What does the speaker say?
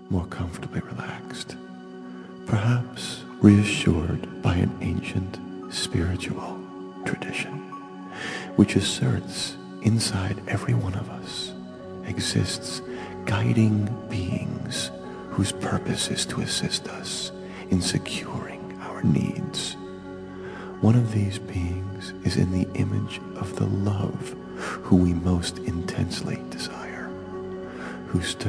more comfortably relaxed, perhaps reassured by an ancient spiritual tradition which asserts inside every one of us exists guiding beings whose purpose is to assist us in securing our needs. One of these beings is in the image of the love who we most intensely desire, who